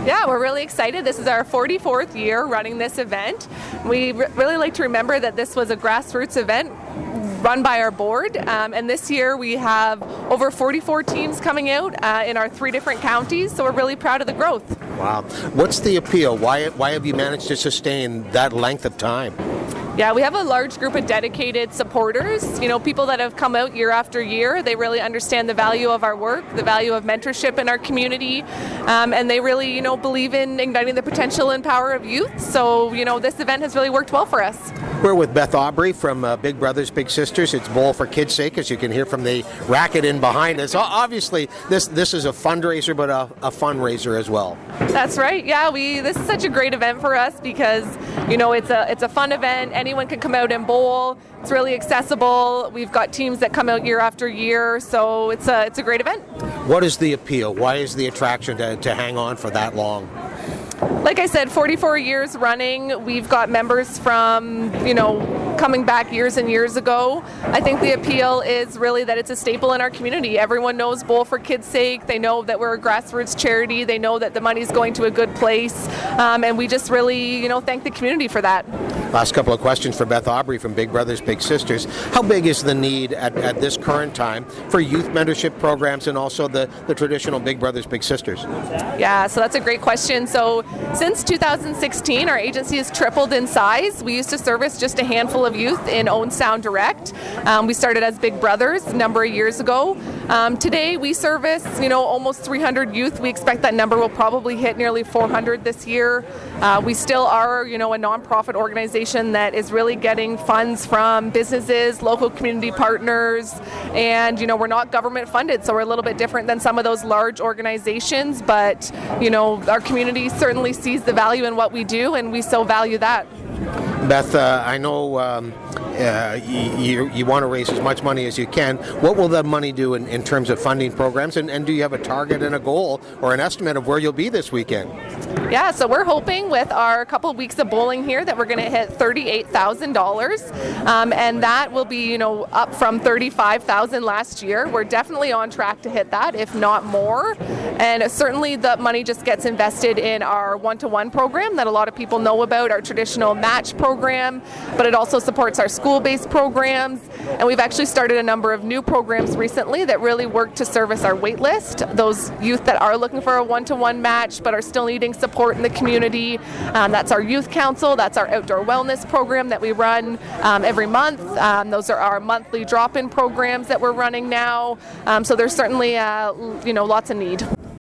Yeah, we're really excited. This is our 44th year running this event. We really like to remember that this was a grassroots event run by our board, and this year we have over 44 teams coming out in our 3 different counties, so we're really proud of the growth. Wow. What's the appeal? Why have you managed to sustain that length of time? Yeah, we have a large group of dedicated supporters, people that have come out year after year. They really understand the value of our work, the value of mentorship in our community, and they really, believe in igniting the potential and power of youth. So, this event has really worked well for us. We're with Beth Aubrey from Big Brothers Big Sisters. It's Bowl for Kids' Sake, as you can hear from the racket in behind us. Obviously, this is a fundraiser, but a fundraiser as well. That's right. Yeah, this is such a great event for us because, it's a fun event. Anyone can come out and bowl. It's really accessible. We've got teams that come out year after year, so it's a great event. What is the appeal? Why is the attraction to hang on for that long? Like I said, 44 years running. We've got members from, coming back years and years ago. I think the appeal is really that it's a staple in our community. Everyone knows Bowl for Kids' Sake. They know that we're a grassroots charity. They know that the money's going to a good place. And we just really, thank the community for that. Last couple of questions for Beth Aubrey from Big Brothers Big Sisters. How big is the need at this current time for youth mentorship programs and also the traditional Big Brothers Big Sisters? Yeah, so that's a great question. So since 2016, our agency has tripled in size. We used to service just a handful of youth in Owen Sound Direct. We started as Big Brothers a number of years ago. Today we service, almost 300 youth. We expect that number will probably hit nearly 400 this year. We still are, a nonprofit organization that is really getting funds from businesses, local community partners, and we're not government funded, so we're a little bit different than some of those large organizations, but our community certainly sees the value in what we do, and we so value that. Beth, I know you want to raise as much money as you can. What will that money do in terms of funding programs, and do you have a target and a goal or an estimate of where you'll be this weekend? Yeah, so we're hoping with our couple of weeks of bowling here that we're going to hit $38,000, and that will be, up from $35,000 last year. We're definitely on track to hit that, if not more. And certainly the money just gets invested in our one-to-one program that a lot of people know about, our traditional match program, but it also supports our school-based programs. And we've actually started a number of new programs recently that really work to service our wait list, those youth that are looking for a one-to-one match but are still needing support in the community. That's our youth council, that's our outdoor wellness program that we run every month. Those are our monthly drop-in programs that we're running now. So there's certainly lots of need.